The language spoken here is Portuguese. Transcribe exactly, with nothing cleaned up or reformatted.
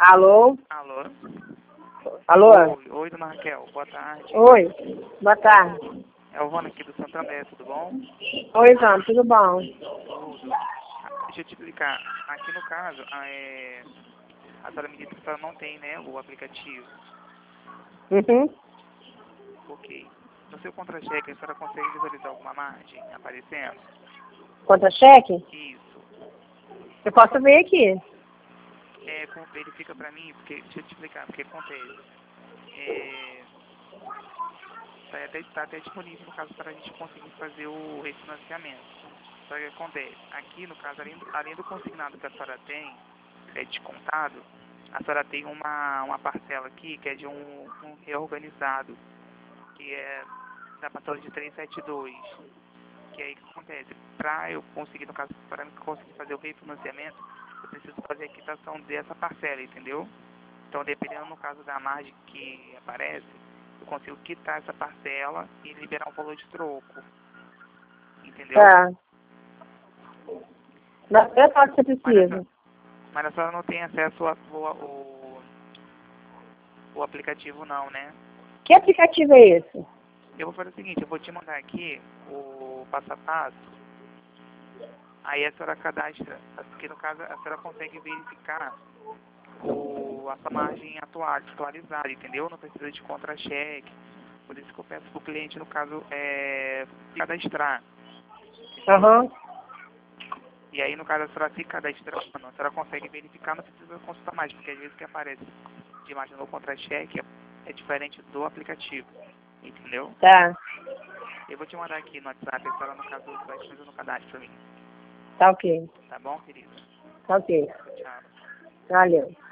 Alô? Alô? Alô? Oi, oi, dona Raquel, boa tarde. Oi, boa tarde. É o Rony aqui do Santander, tudo bom? Oi, João, tudo bom? Tudo. Ah, deixa eu te explicar. Aqui no caso, a, é, a senhora me disse que a senhora não tem, né, o aplicativo. Uhum. Ok. No seu contra-cheque, a senhora consegue visualizar alguma margem aparecendo? Contra-cheque? Isso. Eu posso ver aqui. É, com- verifica pra mim, porque, deixa eu te explicar o que acontece. É, tá, até, tá até disponível, no caso, para a gente conseguir fazer o refinanciamento. Só que acontece, aqui no caso, além do, além do consignado que a senhora tem, é descontado, a senhora tem uma, uma parcela aqui que é de um, um reorganizado, que é da parcela de trezentos e setenta e dois. Que aí o que acontece? Para eu conseguir, no caso, para eu conseguir fazer o refinanciamento, eu preciso fazer a quitação dessa parcela, entendeu? Então, dependendo no caso da margem que aparece, eu consigo quitar essa parcela e liberar um valor de troco, entendeu? Tá. Mas eu falo que você Mas a senhora, precisa. mas a senhora não tem acesso ao o, o aplicativo não, né? Que aplicativo é esse? Eu vou fazer o seguinte, eu vou te mandar aqui o passo a passo, aí a senhora cadastra, porque no caso a senhora consegue verificar o, a sua margem atual, atualizada, entendeu? Não precisa de contra-cheque, por isso que eu peço para o cliente, no caso, é, cadastrar. Aham. E aí, no caso, a senhora se cadastrando, a senhora consegue verificar, não precisa consultar mais, porque às vezes o que aparece de imagem no contra-cheque é, é diferente do aplicativo, entendeu? Tá. Eu vou te mandar aqui no WhatsApp, a senhora, no caso, vai fazer no cadastro pra mim. Tá ok. Tá bom, querida? Tá ok. Tchau. Valeu.